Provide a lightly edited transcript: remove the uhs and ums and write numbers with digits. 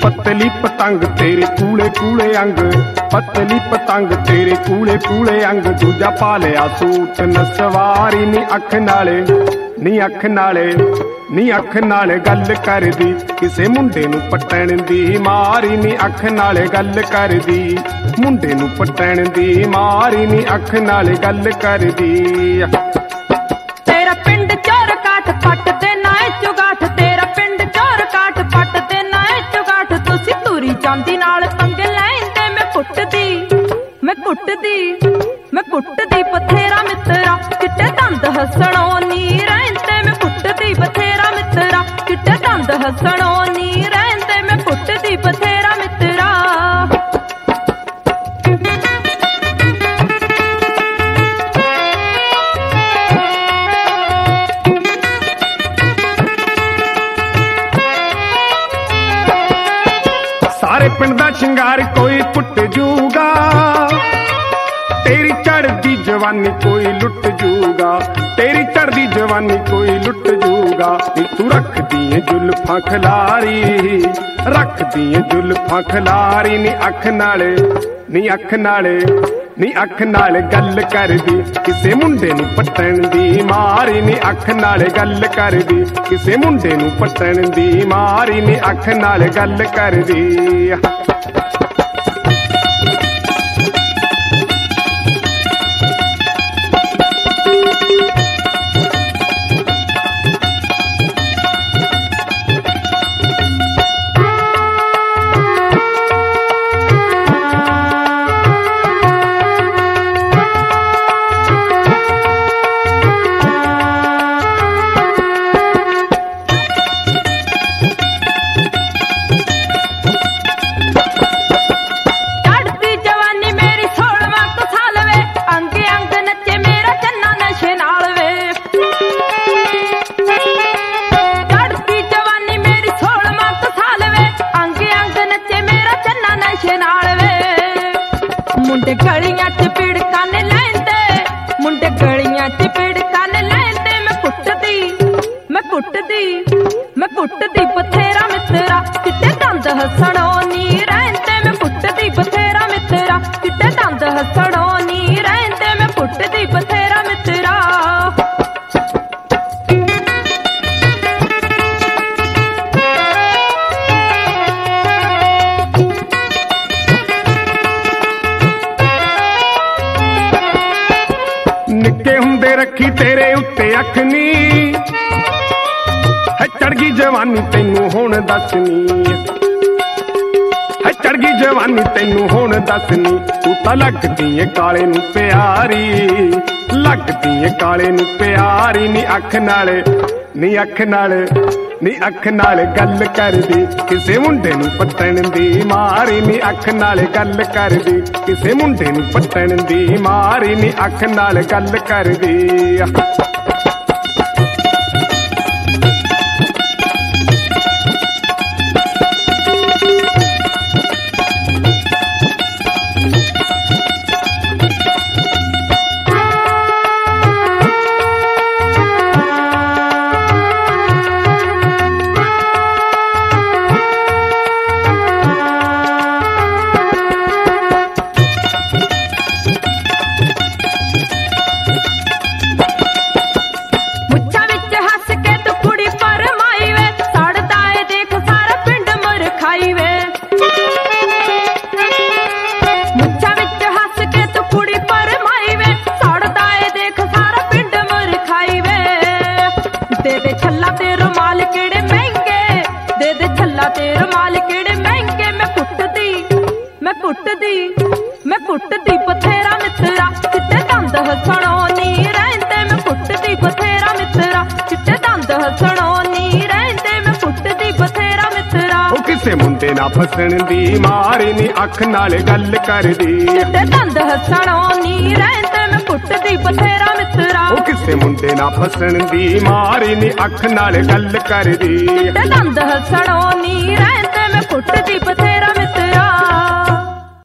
पतली पतंग तेरे कूले कूले अंग, पतली पतंग तेरे कूले कूले अंग। दूजा पा लिया सूट नसवारी नी अख नाले, नी अख नाले, नी अख नाले गल करदी किसे मुंडे नू पटण दी मारी नी अख नाले गल करदी, मुंडे नू पटण दी मारी नी अख नाले गल करदी। तेरा पिंड चोर काठ पट ते नाए चुगाठ, तेरा पिंड चोर काठ पट ते नाए चुगाठ। तुसी तुरी चांदी नाल पंगे लैंदे मैं कुटदी, मैं कुटदी, मैं कुटदी बथेरा मित्रा किटे दंद हसणो नी रहिंदे मैं कुटदी बथेरा मित्रा किटे दंद हसणो नी रहिंदे मैं कुटदी बथेरा मित्रा। सारे पिंड दा शिंगार कोई पुट जूगा, तेरी चढ़दी जवानी कोई लुट जूगा, तेरी चढ़दी जवानी कोई लुट जूगा। तू रख दिए जुल्फां खलारी, रख दिए जुल्फां खलारी नी अख नाले, नी अख नाले, नी अख नाले गल करदी किसे मुंडे नू पटण दी मारी नी अख नाले गल करदी किसे मुंडे नू पटण दी मारी नी अख नाले गल करदी। मुंडे गलियां च पिड़कां ने लैंदे, मुंडे गलियां च पिड़कां ने लैंदे मैं कुटदी, मैं कुटदी, मैं कुटदी बथेरा मित्रा किते दंद हसणो नी रहिंदे मैं कुटदी बथेरा मित्रा किते दंद हसणो नी रहिंदे मैं कुटदी बथेरा मित्रा। निक्के हुंदे रखी तेरे उत्ते अख नी, है चढ़ गई जवानी तैनू हुण दसनी, है चढ़ गई जवानी तैनू हुण दसनी। तू तां लगदी ऐ काले नू प्यारी, लगदी ऐ काले नू प्यारी नी अख नाले, नी अख नाले, नी अख नाले गल करदी किसे मुंडे नू पटण दी मारी नी अख नाले गल करदी किसे मुंडे नू पटण दी मारी नी अख नाले गल करदी। मैं कुटदी बथेरा मित्रा किते दंद हसणो नी रहिंदे मैं कुटदी बथेरा मित्रा किते दंद हसणो नी रहिंदे मैं कुटदी बथेरा मित्रा। ओ किसे मुंडे ना फसण दी मारी नी अख नाल गल करदी किते दंद हसणो नी रहिंदे मैं कुटदी बथेरा मित्रा। ओ किसे मुंडे ना फसण दी मारी नी अख नाल गल करदी किते दंद हसणो